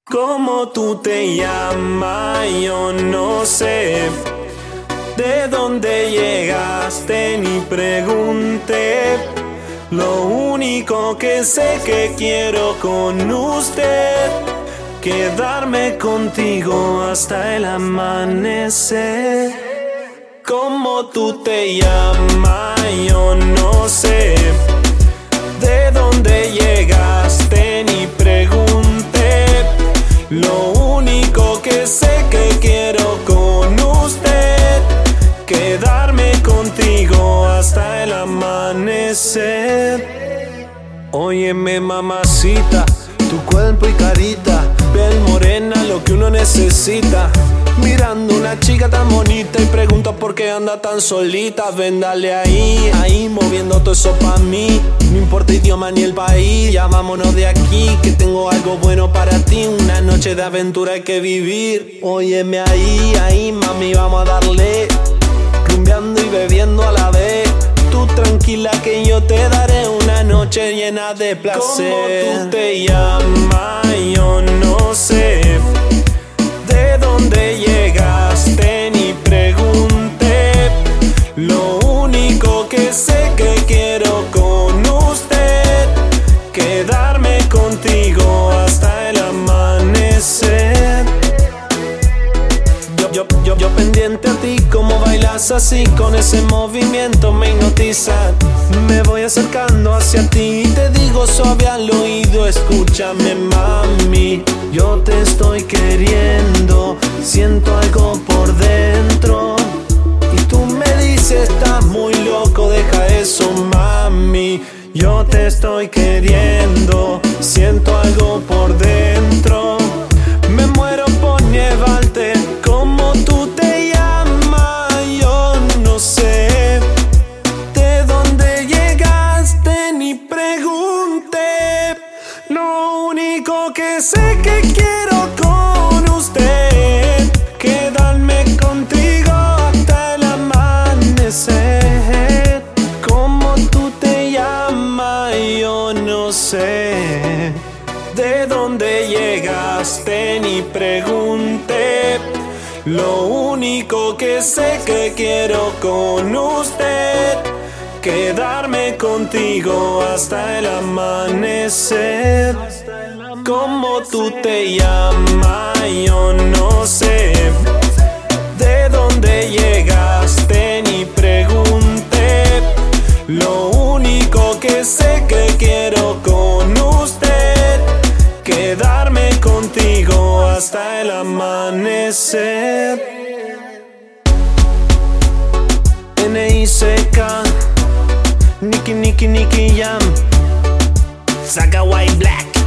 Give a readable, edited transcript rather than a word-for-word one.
¿Cómo tú te llamas? Yo no sé de dónde llegaste ni pregunté. Lo único que sé que quiero con usted, quedarme contigo hasta el amanecer. ¿Cómo tú te llamas? Yo no sé de dónde llegaste ni pregunté. Lo único que sé que quiero con usted, quedarme contigo hasta el amanecer. Óyeme, mamacita, tu cuerpo y carita, piel morena, lo que uno necesita. Mirando una chica tan bonita y pregunta por qué anda tan solita. Ven, dale ahí, moviendo todo eso pa' mí. No importa idioma ni el país, ya vámonos de aquí, que tengo algo bueno para ti. Una noche de aventura hay que vivir. Óyeme ahí, mami, vamos a darle. Rumbeando y bebiendo a la vez. Tú tranquila que yo te daré una noche llena de placer. ¿Cómo tú te llamas? Yo no sé de dónde llegaste ni pregunté. Lo único que sé que quiero con usted, quedarme contigo hasta el amanecer. Yo pendiente a ti, como bailas así, con ese movimiento me hipnotiza. Me voy acercando hacia ti y te digo suave al oído, escúchame mami, yo te estoy queriendo, siento algo por dentro. Y tú me dices, estás muy loco, deja eso mami. Yo te estoy queriendo, siento algo por dentro. Me muero por llevarte. ¿Cómo tú te llamas? Yo no sé de dónde llegaste ni pregunté. Lo único que sé que quiero con usted, quedarme contigo hasta el amanecer. ¿Cómo tú te llamas? Yo no sé de dónde llegaste ni pregunté. Lo único que sé que quiero con usted, quedarme contigo hasta el amanecer. ¿Cómo tú te llamas? Yo no sé de dónde llegaste ni pregunté. Lo único que sé que quiero con usted, quedarme contigo hasta el amanecer. N.I.C.K. Nicky Jam, Saga White Black.